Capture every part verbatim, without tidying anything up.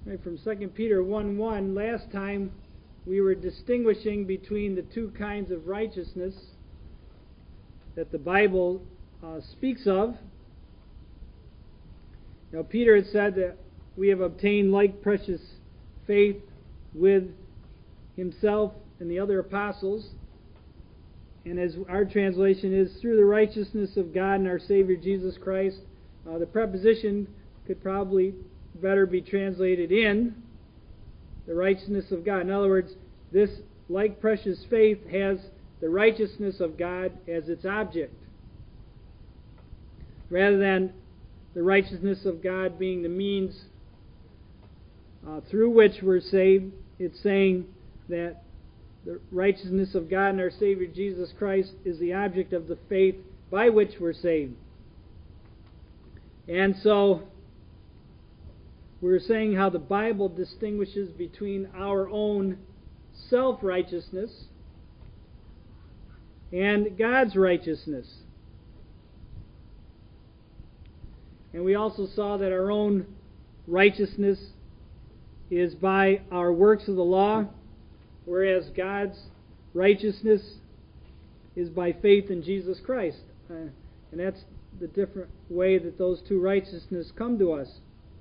Right, from Second Peter one one, last time we were distinguishing between the two kinds of righteousness that the Bible uh, speaks of. Now, Peter had said that we have obtained like precious faith with himself and the other apostles. And as our translation is, through the righteousness of God and our Savior Jesus Christ. Uh, the preposition could probably better be translated in the righteousness of God. In other words, this like precious faith has the righteousness of God as its object, rather than the righteousness of God being the means uh, through which we're saved. It's saying that the righteousness of God and our Savior Jesus Christ is the object of the faith by which we're saved. And so we're saying how the Bible distinguishes between our own self-righteousness and God's righteousness. And we also saw that our own righteousness is by our works of the law, whereas God's righteousness is by faith in Jesus Christ. Uh, and that's the different way that those two righteousnesses come to us.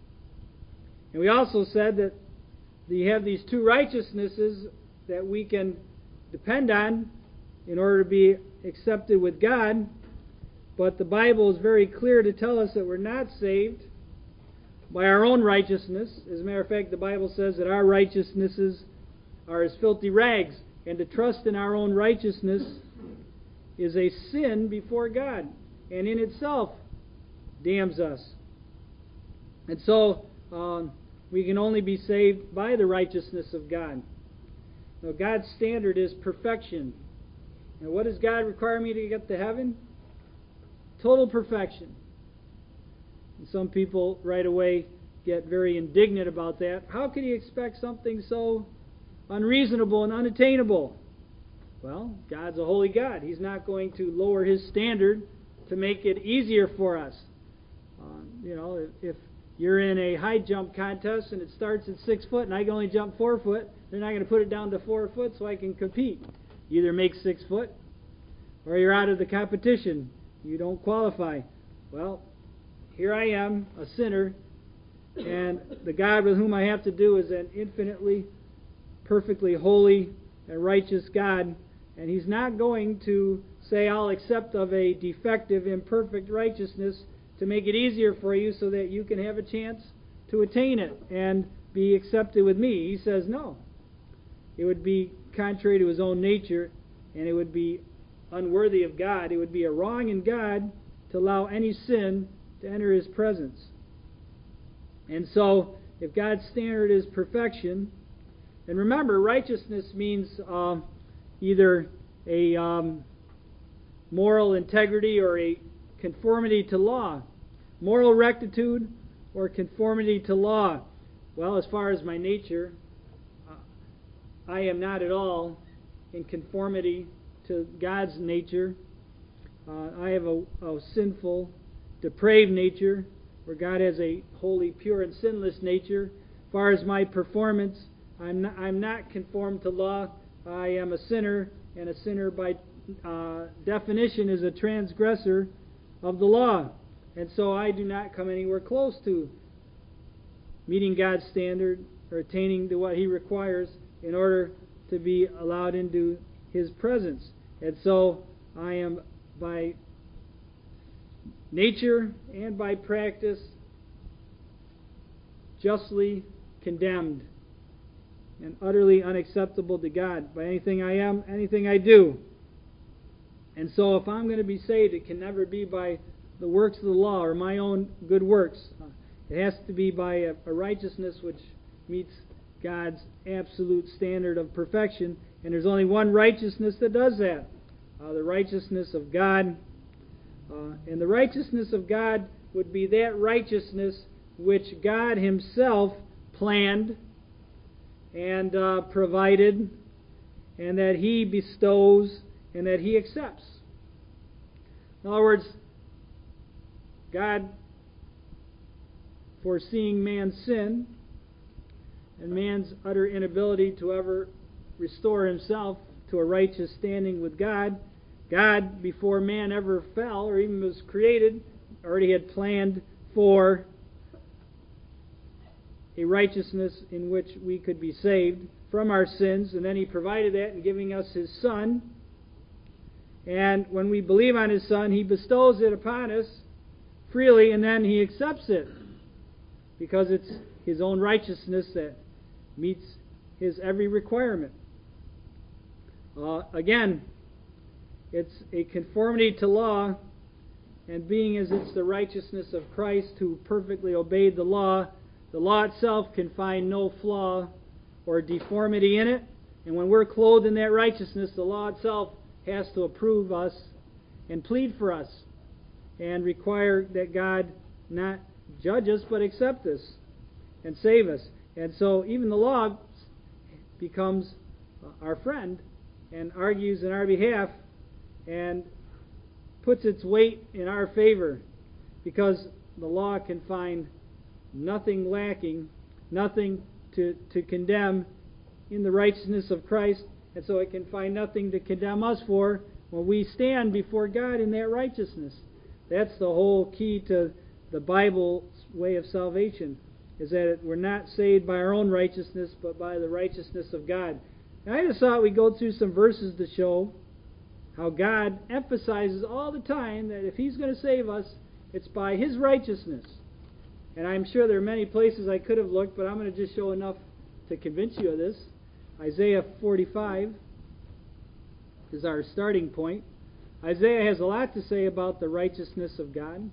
And we also said that you have these two righteousnesses that we can depend on in order to be accepted with God. But the Bible is very clear to tell us that we're not saved by our own righteousness. As a matter of fact, the Bible says that our righteousnesses are as filthy rags. And to trust in our own righteousness is a sin before God, and in itself damns us. And so um, we can only be saved by the righteousness of God. Now, God's standard is perfection. Now, what does God require me to get to heaven? Total perfection. And some people right away get very indignant about that. How could He expect something so unreasonable and unattainable? Well, God's a holy God. He's not going to lower His standard to make it easier for us. Uh, you know, if, if you're in a high jump contest and it starts at six foot and I can only jump four foot, they're not going to put it down to four foot so I can compete. You either make six foot or you're out of the competition. You don't qualify. Well, here I am, a sinner, and the God with whom I have to do is an infinitely, perfectly holy and righteous God, and He's not going to say, I'll accept of a defective, imperfect righteousness to make it easier for you so that you can have a chance to attain it and be accepted with me. He says no. It would be contrary to His own nature, and it would be unworthy of God. It would be a wrong in God to allow any sin to enter His presence. And so, if God's standard is perfection, and remember, righteousness means uh, either a um, moral integrity or a conformity to law. Moral rectitude or conformity to law. Well, as far as my nature, uh, I am not at all in conformity to God's nature. Uh, I have a, a sinful, depraved nature, where God has a holy, pure, and sinless nature. As far as my performance, I'm not, I'm not conformed to law. I am a sinner, and a sinner by uh, definition is a transgressor of the law. And so I do not come anywhere close to meeting God's standard or attaining to what He requires in order to be allowed into His presence. And so I am by nature and by practice justly condemned and utterly unacceptable to God by anything I am, anything I do. And so if I'm going to be saved, it can never be by the works of the law or my own good works. It has to be by a, a righteousness which meets God's absolute standard of perfection. And there's only one righteousness that does that. Uh, the righteousness of God. Uh, and the righteousness of God would be that righteousness which God Himself planned and uh, provided, and that He bestows and that He accepts. In other words, God, foreseeing man's sin, and man's utter inability to ever restore himself to a righteous standing with God. God, before man ever fell or even was created, already had planned for a righteousness in which we could be saved from our sins, and then He provided that in giving us His Son. And when we believe on His Son, He bestows it upon us freely, and then He accepts it because it's His own righteousness that meets His every requirement. Uh, again, it's a conformity to law, and being as it's the righteousness of Christ who perfectly obeyed the law, the law itself can find no flaw or deformity in it. And when we're clothed in that righteousness, the law itself has to approve us and plead for us and require that God not judge us but accept us and save us. And so even the law becomes our friend and argues in our behalf and puts its weight in our favor, because the law can find nothing lacking, nothing to, to condemn in the righteousness of Christ, and so it can find nothing to condemn us for when we stand before God in that righteousness. That's the whole key to the Bible's way of salvation, is that we're not saved by our own righteousness, but by the righteousness of God. And I just thought we'd go through some verses to show how God emphasizes all the time that if He's going to save us, it's by His righteousness. And I'm sure there are many places I could have looked, but I'm going to just show enough to convince you of this. Isaiah forty-five is our starting point. Isaiah has a lot to say about the righteousness of God.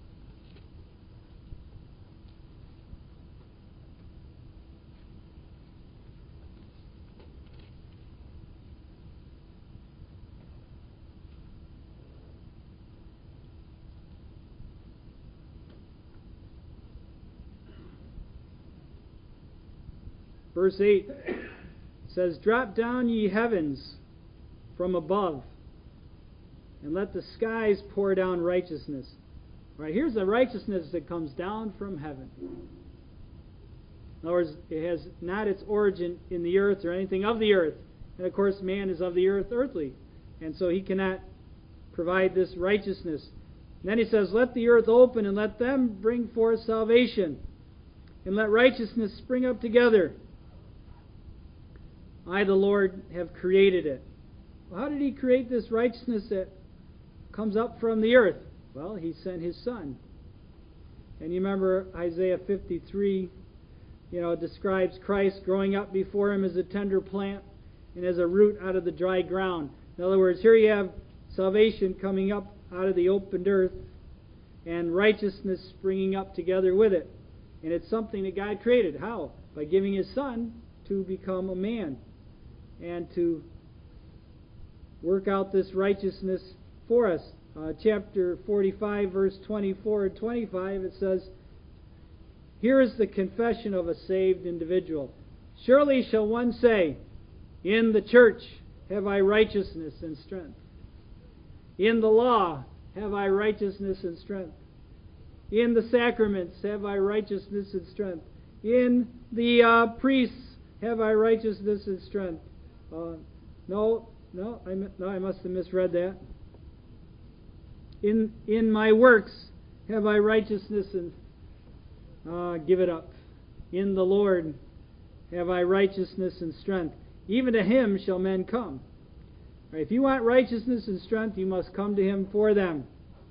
Verse eight says, "Drop down, ye heavens, from above, and let the skies pour down righteousness." All right, here's the righteousness that comes down from heaven. In other words, it has not its origin in the earth or anything of the earth. And of course, man is of the earth earthly, and so he cannot provide this righteousness. And then he says, "Let the earth open, and let them bring forth salvation, and let righteousness spring up together. I, the Lord, have created it." Well, how did He create this righteousness that comes up from the earth? Well, He sent His Son. And you remember Isaiah fifty-three, you know, describes Christ growing up before Him as a tender plant and as a root out of the dry ground. In other words, here you have salvation coming up out of the opened earth and righteousness springing up together with it. And it's something that God created. How? By giving His Son to become a man and to work out this righteousness for us. Uh, chapter forty-five, verse twenty-four and twenty-five, it says, "Here is the confession of a saved individual. Surely shall one say, in the church have I righteousness and strength. In the law have I righteousness and strength. In the sacraments have I righteousness and strength. In the uh, priests have I righteousness and strength." Uh, no, no, I, no, I must have misread that. In in my works have I righteousness and uh, give it up. In the Lord have I righteousness and strength. Even to Him shall men come. Right, if you want righteousness and strength, you must come to Him for them.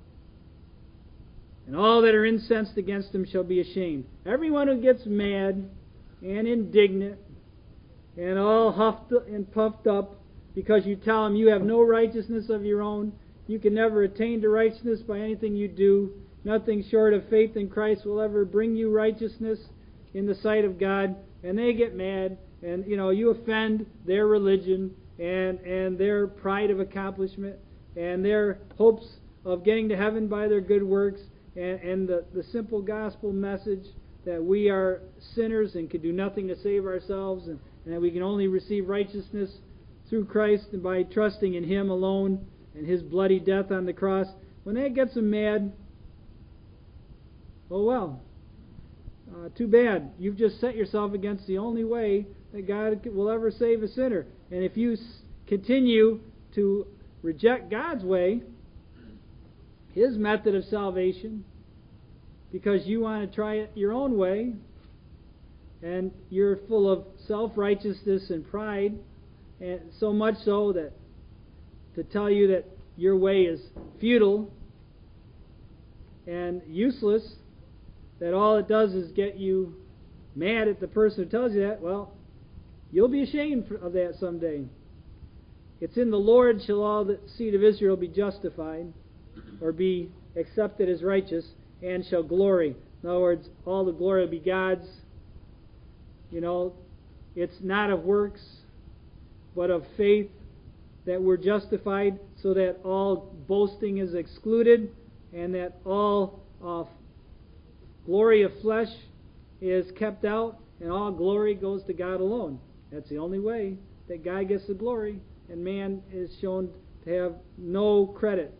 And all that are incensed against Him shall be ashamed. Everyone who gets mad and indignant and all huffed and puffed up because you tell them you have no righteousness of your own, you can never attain to righteousness by anything you do, nothing short of faith in Christ will ever bring you righteousness in the sight of God, and they get mad, and you know you offend their religion and, and their pride of accomplishment and their hopes of getting to heaven by their good works, and, and the, the simple gospel message that we are sinners and can do nothing to save ourselves, and, and that we can only receive righteousness through Christ and by trusting in Him alone and His bloody death on the cross. When that gets them mad, oh well, uh, too bad. You've just set yourself against the only way that God will ever save a sinner. And if you s- continue to reject God's way, His method of salvation, because you want to try it your own way, and you're full of self-righteousness and pride, and so much so that to tell you that your way is futile and useless, that all it does is get you mad at the person who tells you that, well, you'll be ashamed of that someday. It's in the Lord shall all the seed of Israel be justified, or be accepted as righteous, and shall glory. In other words, all the glory will be God's. You know, it's not of works, but of faith that we're justified, so that all boasting is excluded, and that all uh, glory of flesh is kept out, and all glory goes to God alone. That's the only way that God gets the glory, and man is shown to have no credit,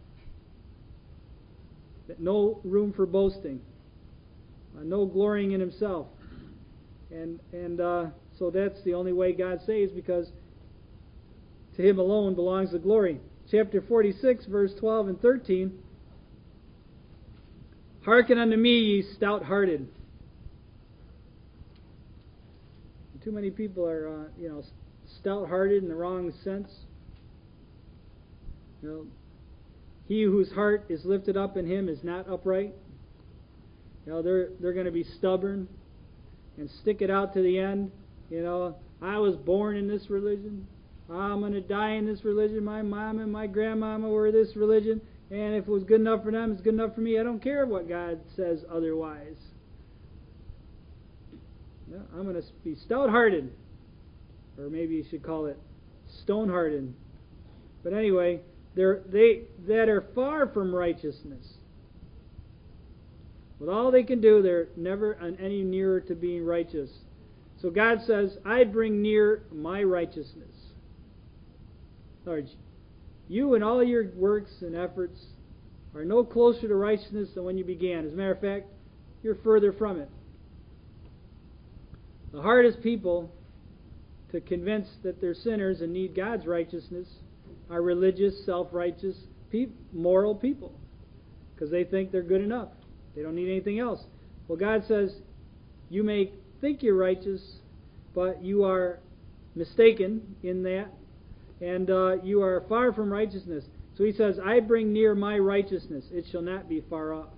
no room for boasting, uh, no glorying in himself. And and uh, so that's the only way God saves, because to Him alone belongs the glory. Chapter forty-six, verse twelve and thirteen. Hearken unto me, ye stout-hearted. Too many people are, uh, you know, stout-hearted in the wrong sense. You know, he whose heart is lifted up in him is not upright. You know, they're they're going to be stubborn and stick it out to the end. You know, I was born in this religion. I'm going to die in this religion. My mom and my grandmama were this religion. And if it was good enough for them, it's good enough for me. I don't care what God says otherwise. No, I'm going to be stout-hearted. Or maybe you should call it stone-hearted. But anyway, they're, they that are far from righteousness. With all they can do, they're never any nearer to being righteous. So God says, I bring near my righteousness. Lord, you and all your works and efforts are no closer to righteousness than when you began. As a matter of fact, you're further from it. The hardest people to convince that they're sinners and need God's righteousness are religious, self-righteous, pe- moral people, because they think they're good enough. They don't need anything else. Well, God says, you may think you're righteous, but you are mistaken in that, and uh, you are far from righteousness. So He says, I bring near my righteousness. It shall not be far off.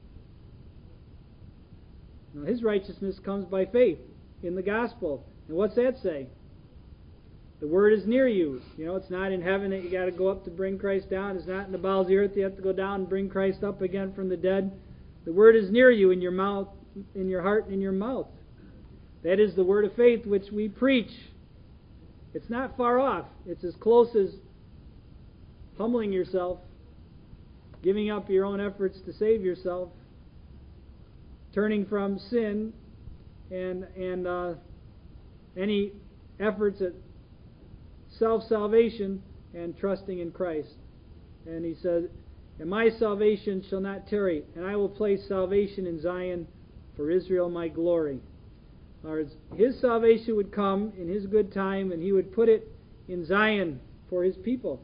Now, His righteousness comes by faith in the gospel. And what's that say? The Word is near you. You know, it's not in heaven that you got to go up to bring Christ down. It's not in the bowels of the earth you have to go down and bring Christ up again from the dead. The Word is near you in your mouth, in your heart, and in your mouth. That is the word of faith which we preach. It's not far off. It's as close as humbling yourself, giving up your own efforts to save yourself, turning from sin and and uh, any efforts at self-salvation, and trusting in Christ. And He said, and my salvation shall not tarry, and I will place salvation in Zion for Israel my glory. Or His salvation would come in His good time, and He would put it in Zion for His people.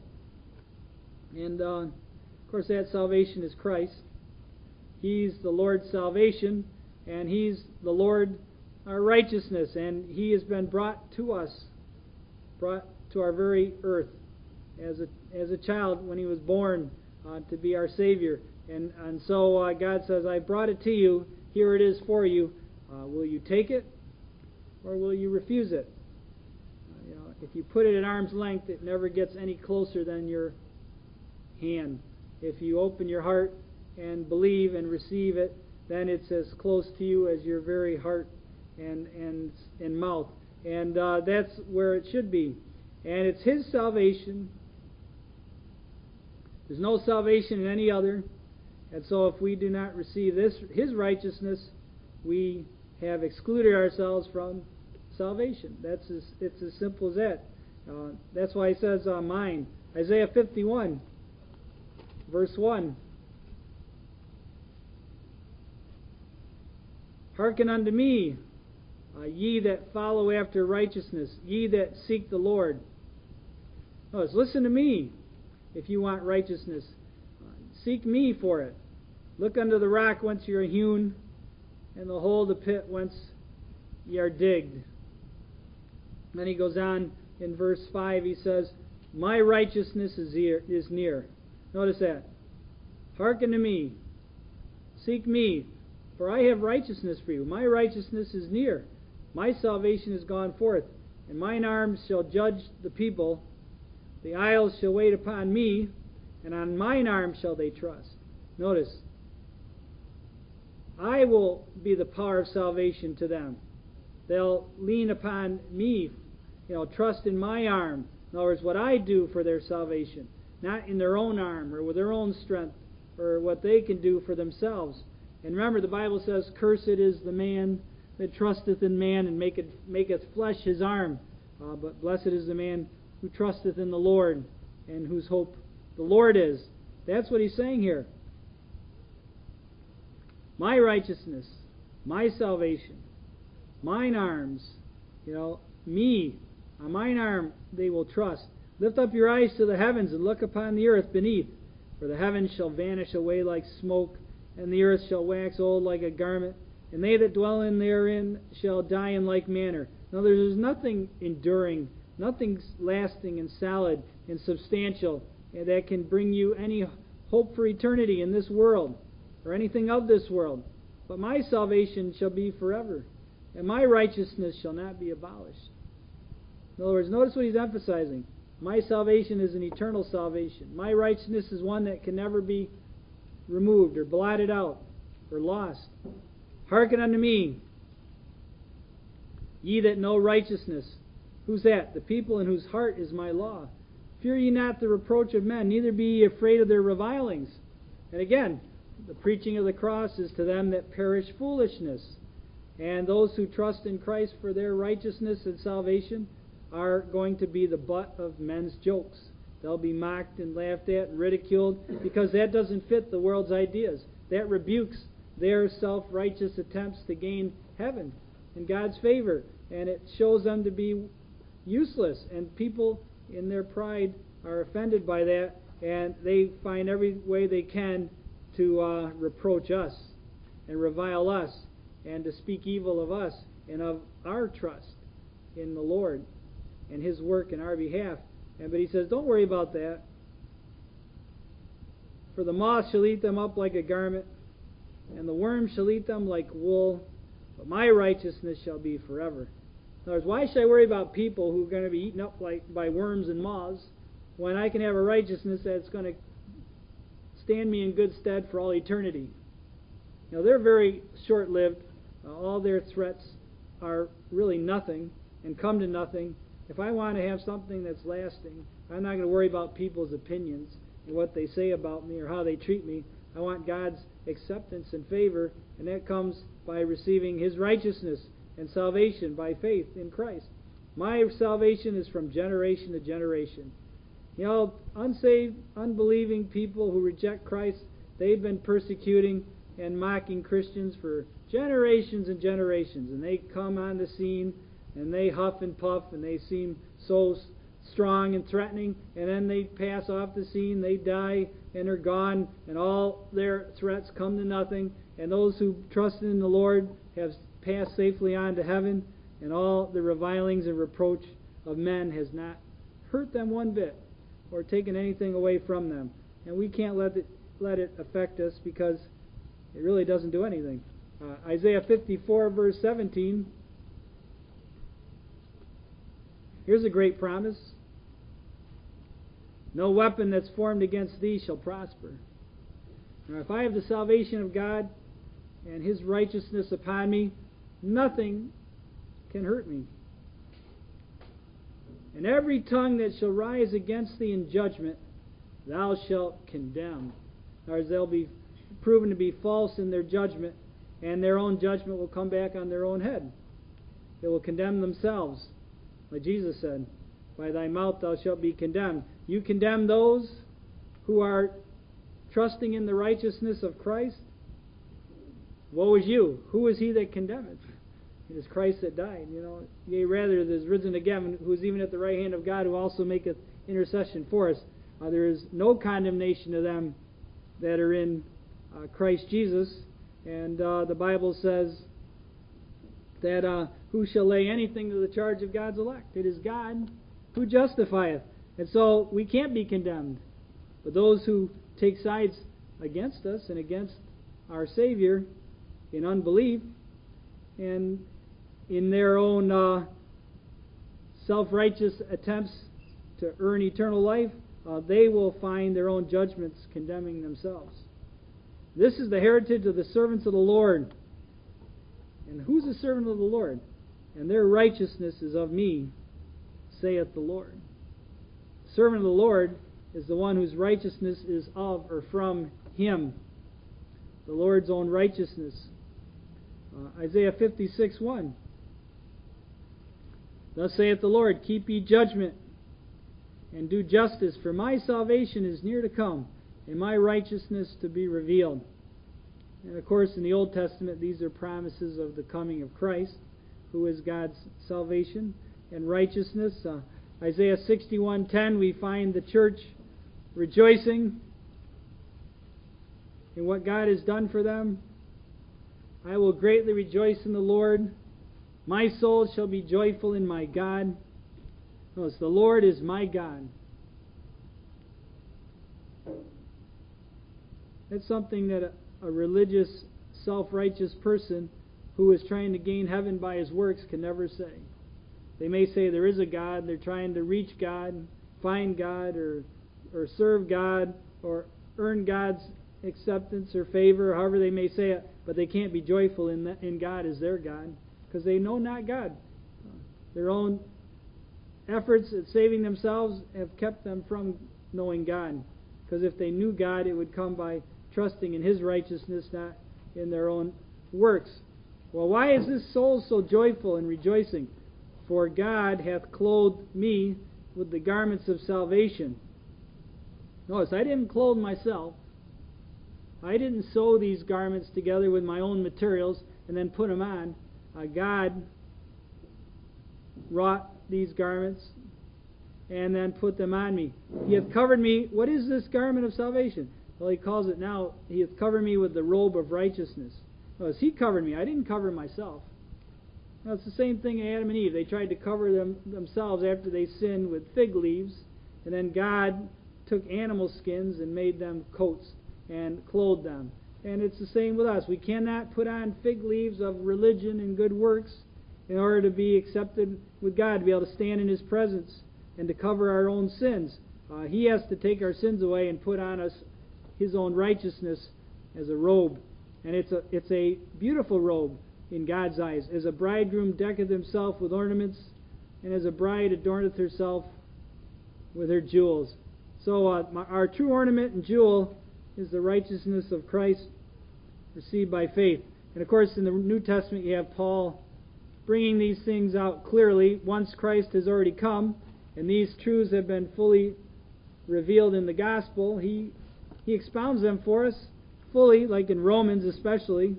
And uh, of course that salvation is Christ. He's the Lord's salvation, and He's the Lord our righteousness, and He has been brought to us, brought to our very earth as a as a child when He was born uh, to be our Savior. And and so uh, God says, I brought it to you. Here it is for you. Uh, will you take it, or will you refuse it? Uh, you know, if you put it at arm's length, it never gets any closer than your hand. If you open your heart and believe and receive it, then it's as close to you as your very heart and and and mouth. And uh, that's where it should be. And it's His salvation. There's no salvation in any other. And so if we do not receive this, His righteousness, we have excluded ourselves from salvation. That's as, it's as simple as that. Uh, that's why He says, uh, mine. Isaiah fifty-one, verse one. Hearken unto me, uh, ye that follow after righteousness, ye that seek the Lord. Notice, listen to me if you want righteousness. Uh, seek me for it. Look unto the rock whence ye are hewn, and the hole of the pit whence ye are digged. Then he goes on in verse five, he says, my righteousness is near. Is near. Notice that. Hearken to me. Seek me, for I have righteousness for you. My righteousness is near. My salvation is gone forth, and mine arms shall judge the people. The isles shall wait upon me, and on mine arm shall they trust. Notice, I will be the power of salvation to them. They'll lean upon me, you know, trust in my arm. In other words, what I do for their salvation, not in their own arm or with their own strength or what they can do for themselves. And remember, the Bible says, cursed is the man that trusteth in man and maketh, maketh flesh his arm. Uh, but blessed is the man who trusteth in the Lord and whose hope the Lord is. That's what he's saying here. My righteousness, my salvation, mine arms, you know, me, on mine arm they will trust. Lift up your eyes to the heavens and look upon the earth beneath, for the heavens shall vanish away like smoke, and the earth shall wax old like a garment, and they that dwell in therein shall die in like manner. Now there's nothing enduring, nothing lasting and solid and substantial that can bring you any hope for eternity in this world, or anything of this world. But my salvation shall be forever, and my righteousness shall not be abolished. In other words, notice what he's emphasizing. My salvation is an eternal salvation. My righteousness is one that can never be removed or blotted out or lost. Hearken unto me, ye that know righteousness. Who's that? The people in whose heart is my law. Fear ye not the reproach of men, neither be ye afraid of their revilings. And again, the preaching of the cross is to them that perish foolishness. And those who trust in Christ for their righteousness and salvation are going to be the butt of men's jokes. They'll be mocked and laughed at and ridiculed because that doesn't fit the world's ideas. That rebukes their self-righteous attempts to gain heaven and God's favor. And it shows them to be useless. And people in their pride are offended by that, and they find every way they can to uh, reproach us and revile us and to speak evil of us and of our trust in the Lord and His work in our behalf. And but he says, don't worry about that. For the moth shall eat them up like a garment, and the worm shall eat them like wool, but my righteousness shall be forever. In other words, why should I worry about people who are going to be eaten up like by worms and moths when I can have a righteousness that's going to stand me in good stead for all eternity? You know, they're very short-lived. Uh, all their threats are really nothing and come to nothing. If I want to have something that's lasting, I'm not going to worry about people's opinions and what they say about me or how they treat me. I want God's acceptance and favor, and that comes by receiving His righteousness and salvation by faith in Christ. My salvation is from generation to generation. You know, unsaved, unbelieving people who reject Christ, they've been persecuting and mocking Christians for generations and generations, and they come on the scene and they huff and puff and they seem so strong and threatening, and then they pass off the scene, they die and are gone, and all their threats come to nothing, and those who trusted in the Lord have passed safely on to heaven, and all the revilings and reproach of men has not hurt them one bit or taken anything away from them. And we can't let it, let it affect us because it really doesn't do anything. Uh, Isaiah fifty-four, verse seventeen. Here's a great promise. No weapon that's formed against thee shall prosper. Now, if I have the salvation of God and His righteousness upon me, nothing can hurt me. And every tongue that shall rise against thee in judgment, thou shalt condemn. In other words, they'll be proven to be false in their judgment, and their own judgment will come back on their own head. They will condemn themselves. Like Jesus said, by thy mouth thou shalt be condemned. You condemn those who are trusting in the righteousness of Christ. Woe is you! Who is he that condemneth? It is Christ that died. You know, yea, rather is risen again, who is even at the right hand of God, who also maketh intercession for us. Uh, there is no condemnation to them that are in uh, Christ Jesus. And uh, the Bible says that uh, who shall lay anything to the charge of God's elect? It is God who justifieth. And so we can't be condemned. But those who take sides against us and against our Savior in unbelief and in their own uh, self-righteous attempts to earn eternal life, uh, they will find their own judgments condemning themselves. This is the heritage of the servants of the Lord. And who's the servant of the Lord? And their righteousness is of me, saith the Lord. The servant of the Lord is the one whose righteousness is of or from him. The Lord's own righteousness. Uh, Isaiah fifty-six one. Thus saith the Lord, keep ye judgment, and do justice, for my salvation is near to come, and my righteousness to be revealed. And of course, in the Old Testament, these are promises of the coming of Christ, who is God's salvation and righteousness. Uh, Isaiah sixty-one ten, we find the church rejoicing in what God has done for them. I will greatly rejoice in the Lord. My soul shall be joyful in my God. Notice, the Lord is my God. That's something that a, a religious, self-righteous person who is trying to gain heaven by his works can never say. They may say there is a God, they're trying to reach God, find God, or or serve God, or earn God's acceptance or favor, however they may say it, but they can't be joyful in that, in God as their God, because they know not God. Their own efforts at saving themselves have kept them from knowing God, because if they knew God, it would come by trusting in His righteousness, not in their own works. Well, why is this soul so joyful and rejoicing? For God hath clothed me with the garments of salvation. Notice, I didn't clothe myself. I didn't sew these garments together with my own materials and then put them on. Uh, God wrought these garments and then put them on me. He hath covered me. What is this garment of salvation? Well, he calls it now, He hath covered me with the robe of righteousness. Notice, He covered me. I didn't cover myself. Now, it's the same thing Adam and Eve. They tried to cover them themselves after they sinned with fig leaves, and then God took animal skins and made them coats and clothed them. And it's the same with us. We cannot put on fig leaves of religion and good works in order to be accepted with God, to be able to stand in His presence and to cover our own sins. Uh, he has to take our sins away and put on us His own righteousness as a robe. And it's a, it's a beautiful robe in God's eyes. As a bridegroom decketh himself with ornaments, and as a bride adorneth herself with her jewels. So uh, my, our true ornament and jewel is the righteousness of Christ received by faith. And of course, in the New Testament, you have Paul bringing these things out clearly. Once Christ has already come, and these truths have been fully revealed in the gospel, he he expounds them for us fully, like in Romans especially.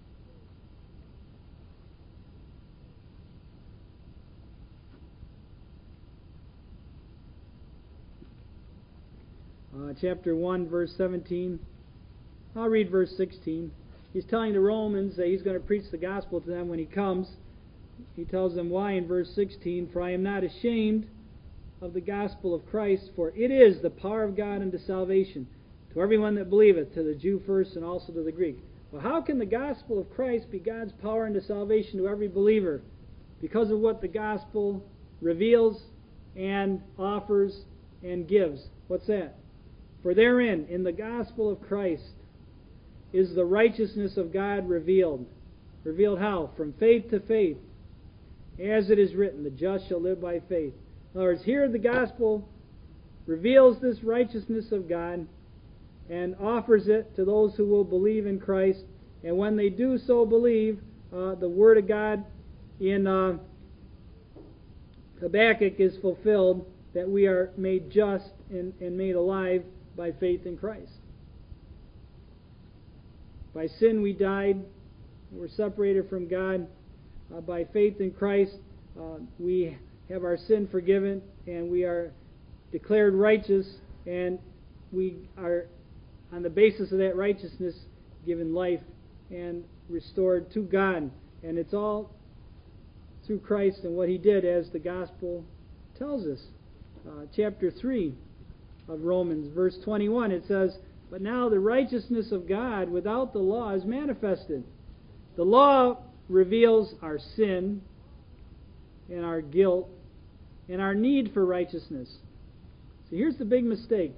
Uh, chapter one, verse seventeen. I'll read verse sixteen. He's telling the Romans that he's going to preach the gospel to them when he comes. He tells them why in verse sixteen, for I am not ashamed of the gospel of Christ, for it is the power of God unto salvation, to everyone that believeth, to the Jew first and also to the Greek. Well, how can the gospel of Christ be God's power unto salvation to every believer? Because of what the gospel reveals and offers and gives. What's that? For therein, in the gospel of Christ, is the righteousness of God revealed. Revealed how? From faith to faith. As it is written, the just shall live by faith. In other words, here the gospel reveals this righteousness of God and offers it to those who will believe in Christ. And when they do so believe, uh, the Word of God in uh, Habakkuk is fulfilled, that we are made just and, and made alive by faith in Christ. By sin we died, We're separated from God uh, by faith in Christ. Uh, we have our sin forgiven, and we are declared righteous, and we are, on the basis of that righteousness, given life and restored to God. And it's all through Christ and what He did, as the gospel tells us. Uh, chapter three of Romans, verse twenty-one, it says, "But now the righteousness of God without the law is manifested." The law reveals our sin and our guilt and our need for righteousness. So here's the big mistake.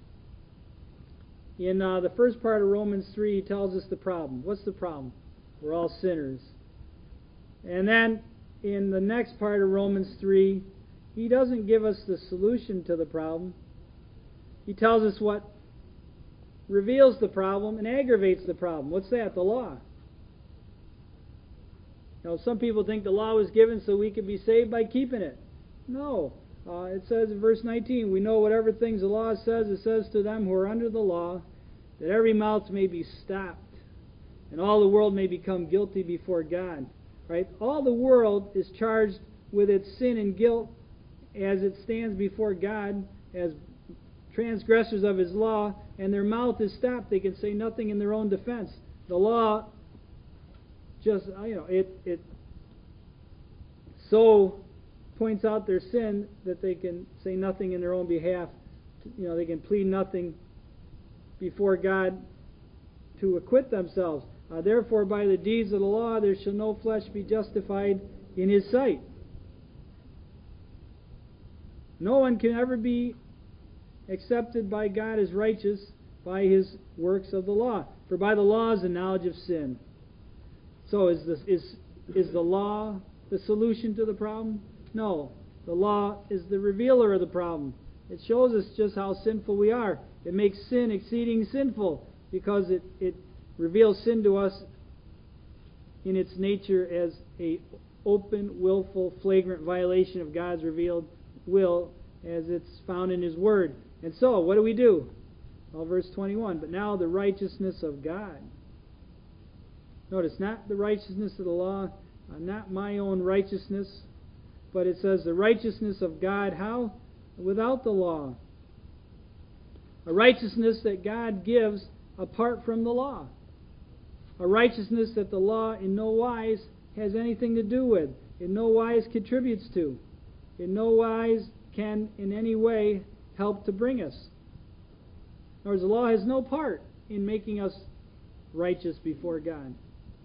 In uh, the first part of Romans three, he tells us the problem. What's the problem? We're all sinners. And then in the next part of Romans three, he doesn't give us the solution to the problem. He tells us what reveals the problem and aggravates the problem. What's that? The law. Now, some people think the law was given so we could be saved by keeping it. No. Uh, it says in verse nineteen, "We know whatever things the law says, it says to them who are under the law, that every mouth may be stopped, and all the world may become guilty before God." Right? All the world is charged with its sin and guilt as it stands before God as transgressors of His law, and their mouth is stopped. They can say nothing in their own defense. The law just, you know, it it so points out their sin that they can say nothing in their own behalf. You know, they can plead nothing before God to acquit themselves. Uh, Therefore, by the deeds of the law, there shall no flesh be justified in His sight. No one can ever be accepted by God as righteous by his works of the law. For by the law is the knowledge of sin. So is this is is the law the solution to the problem? No. The law is the revealer of the problem. It shows us just how sinful we are. It makes sin exceeding sinful because it, it reveals sin to us in its nature as a open, willful, flagrant violation of God's revealed will as it's found in His Word. And so, what do we do? Well, verse twenty-one, "But now the righteousness of God." Notice, not the righteousness of the law, uh, not my own righteousness, but it says the righteousness of God. How? Without the law. A righteousness that God gives apart from the law. A righteousness that the law in no wise has anything to do with, in no wise contributes to, in no wise can in any way help to bring us. In other words, the law has no part in making us righteous before God.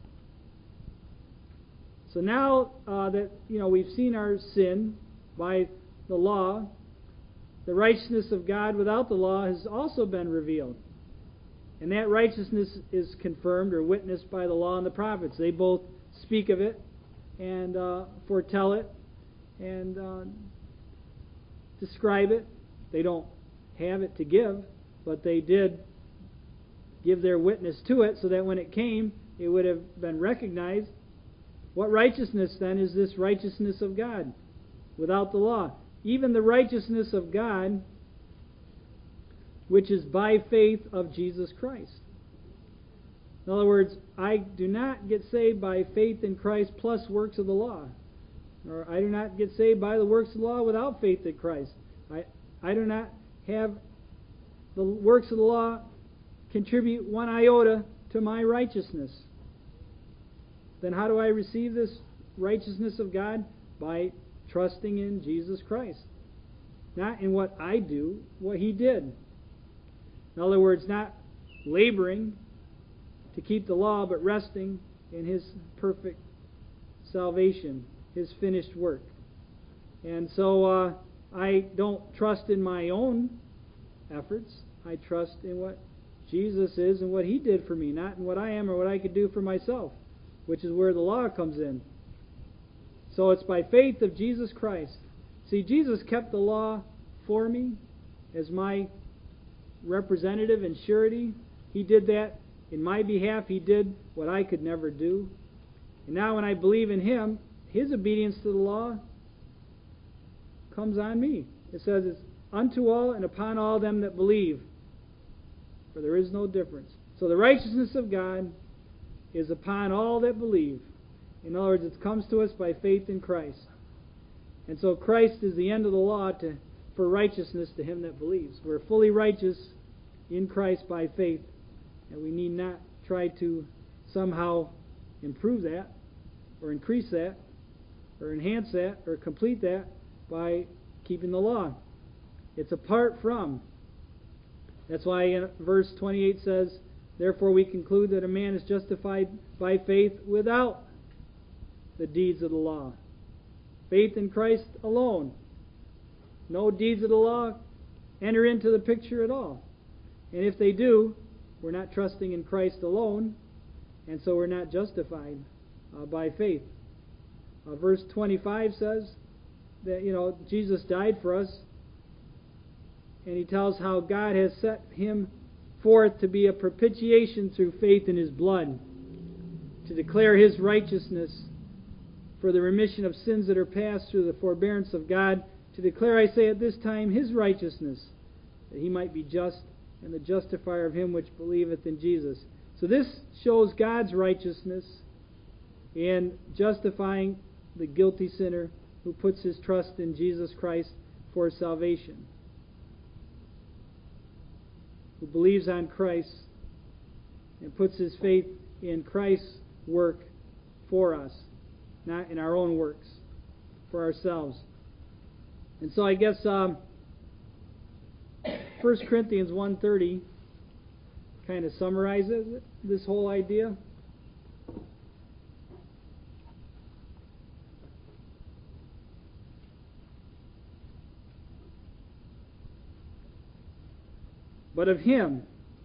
So now uh, that you know we've seen our sin by the law, the righteousness of God without the law has also been revealed. And that righteousness is confirmed or witnessed by the law and the prophets. They both speak of it and uh, foretell it and uh, describe it. They don't have it to give, but they did give their witness to it so that when it came, it would have been recognized. What righteousness then is this righteousness of God without the law? Even the righteousness of God, which is by faith of Jesus Christ. In other words, I do not get saved by faith in Christ plus works of the law. Or I do not get saved by the works of the law without faith in Christ. I, I do not have the works of the law contribute one iota to my righteousness. Then how do I receive this righteousness of God? By trusting in Jesus Christ. Not in what I do, what He did. In other words, not laboring to keep the law, but resting in His perfect salvation, His finished work. And so uh, I don't trust in my own efforts. I trust in what Jesus is and what He did for me, not in what I am or what I could do for myself, which is where the law comes in. So it's by faith of Jesus Christ. See, Jesus kept the law for me as my representative and surety. He did that in my behalf. He did what I could never do. And now when I believe in Him, His obedience to the law comes on me. It says it's unto all and upon all them that believe. For there is no difference. So the righteousness of God is upon all that believe. In other words, it comes to us by faith in Christ. And so Christ is the end of the law to, for righteousness to him that believes. We're fully righteous in Christ by faith, and we need not try to somehow improve that, or increase that, or enhance that, or complete that by keeping the law. It's apart from. That's why in verse twenty-eight says, therefore we conclude that a man is justified by faith without the deeds of the law. Faith in Christ alone. No deeds of the law enter into the picture at all. And if they do, we're not trusting in Christ alone, and so we're not justified uh, by faith. Uh, verse twenty-five says that, you know, Jesus died for us, and he tells how God has set him forth to be a propitiation through faith in his blood, to declare his righteousness for the remission of sins that are past through the forbearance of God, to declare, I say, at this time his righteousness, that he might be just and the justifier of him which believeth in Jesus. So this shows God's righteousness in justifying the guilty sinner who puts his trust in Jesus Christ for salvation, who believes on Christ and puts his faith in Christ's work for us, not in our own works, for ourselves. And so I guess um, First Corinthians one thirty kind of summarizes this whole idea. But of him,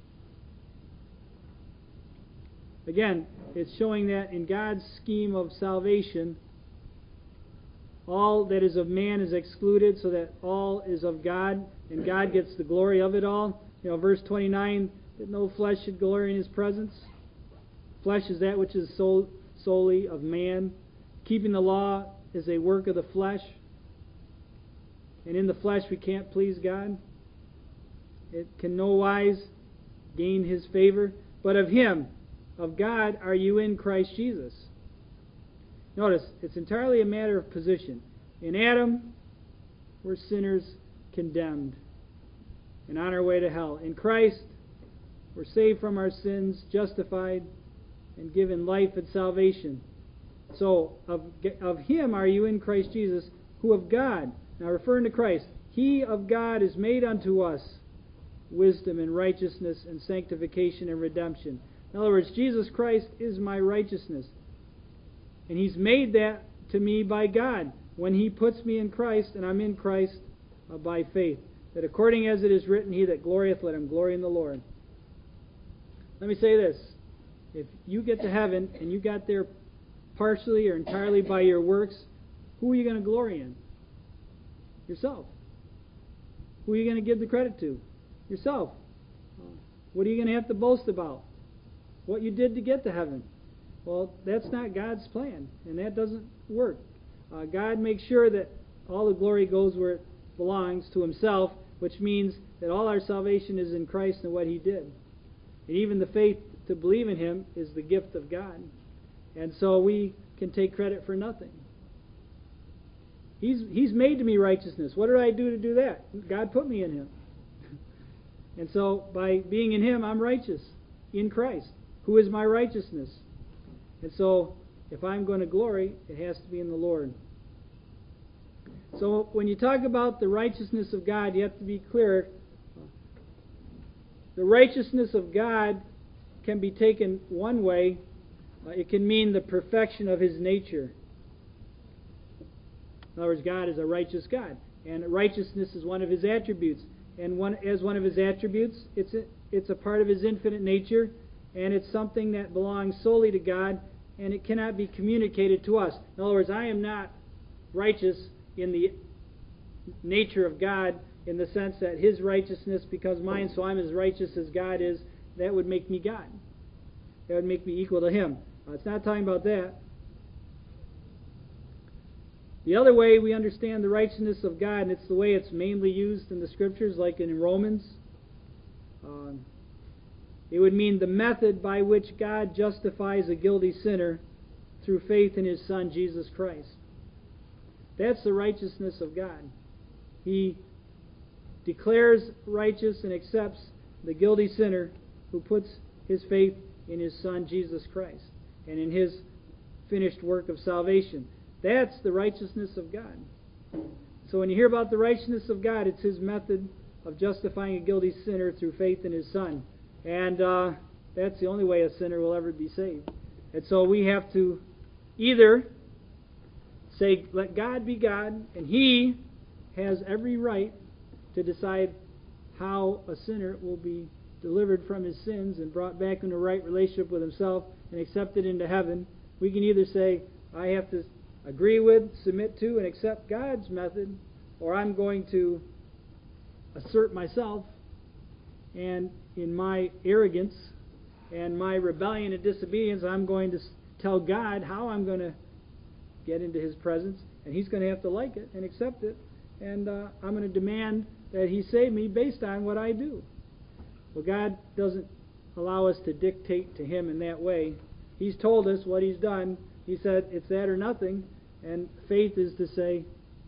again, it's showing that in God's scheme of salvation, all that is of man is excluded, so that all is of God, and God gets the glory of it all. You know, verse twenty-nine, that no flesh should glory in his presence. Flesh is that which is sol- solely of man. Keeping the law is a work of the flesh. And in the flesh we can't please God. It can no wise gain his favor. But of him, of God, are you in Christ Jesus. Notice, it's entirely a matter of position. In Adam, we're sinners condemned and on our way to hell. In Christ, we're saved from our sins, justified, and given life and salvation. So, of, of him are you in Christ Jesus, who of God, now referring to Christ, he of God is made unto us wisdom and righteousness and sanctification and redemption. In other words, Jesus Christ is my righteousness. And he's made that to me by God when he puts me in Christ, and I'm in Christ uh, by faith. That according as it is written, he that glorieth, let him glory in the Lord. Let me say this. If you get to heaven and you got there partially or entirely by your works, who are you going to glory in? Yourself. Who are you going to give the credit to? Yourself. What are you going to have to boast about? What you did to get to heaven. Well, that's not God's plan, and that doesn't work. Uh, God makes sure that all the glory goes where it belongs, to himself, which means that all our salvation is in Christ and what he did. And even the faith to believe in him is the gift of God. And so we can take credit for nothing. He's, he's made to me righteousness. What did I do to do that? God put me in him. And so by being in him, I'm righteous in Christ, who is my righteousness. And so if I'm going to glory, it has to be in the Lord. So when you talk about the righteousness of God, you have to be clear. The righteousness of God can be taken one way. Uh, it can mean the perfection of his nature. In other words, God is a righteous God, and righteousness is one of his attributes. And one, as one of his attributes, it's a, it's a part of his infinite nature, and it's something that belongs solely to God, and it cannot be communicated to us. In other words, I am not righteous in the nature of God, in the sense that his righteousness becomes mine, so I'm as righteous as God is. That would make me God. That would make me equal to him. Uh, it's not talking about that. The other way we understand the righteousness of God, and it's the way it's mainly used in the Scriptures, like in Romans, um, It would mean the method by which God justifies a guilty sinner through faith in His Son, Jesus Christ. That's the righteousness of God. He declares righteous and accepts the guilty sinner who puts his faith in His Son, Jesus Christ, and in His finished work of salvation. That's the righteousness of God. So when you hear about the righteousness of God, it's His method of justifying a guilty sinner through faith in His Son. And uh, that's the only way a sinner will ever be saved. And so we have to either say, let God be God, and He has every right to decide how a sinner will be delivered from his sins and brought back into a right relationship with Himself and accepted into heaven. We can either say, I have to agree with, submit to, and accept God's method, or I'm going to assert myself, and in my arrogance and my rebellion and disobedience, I'm going to tell God how I'm going to get into His presence, and He's going to have to like it and accept it, and uh, I'm going to demand that He save me based on what I do. Well, God doesn't allow us to dictate to Him in that way. He's told us what He's done. He said it's that or nothing, and faith is to say,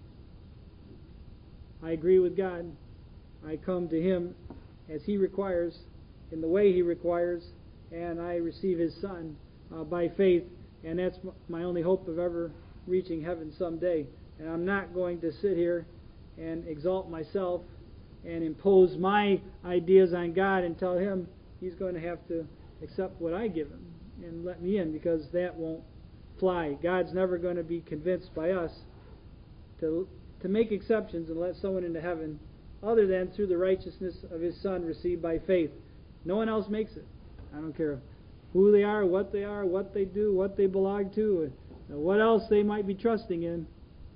I agree with God. I come to Him as He requires, in the way He requires, and I receive His Son uh, by faith, and that's my only hope of ever reaching heaven someday. And I'm not going to sit here and exalt myself and impose my ideas on God and tell Him He's going to have to accept what I give Him and let me in, because that won't fly. God's never going to be convinced by us to to make exceptions and let someone into heaven other than through the righteousness of His Son received by faith. No one else makes it. I don't care who they are, what they are, what they do, what they belong to, and what else they might be trusting in.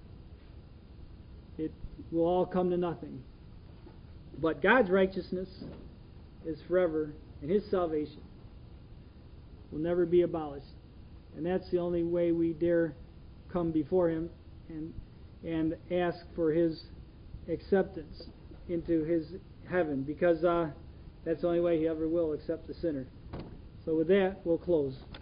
It will all come to nothing. But God's righteousness is forever, and His salvation will never be abolished. And that's the only way we dare come before Him and and ask for His acceptance into His heaven, because uh, that's the only way He ever will accept the sinner. So with that, we'll close.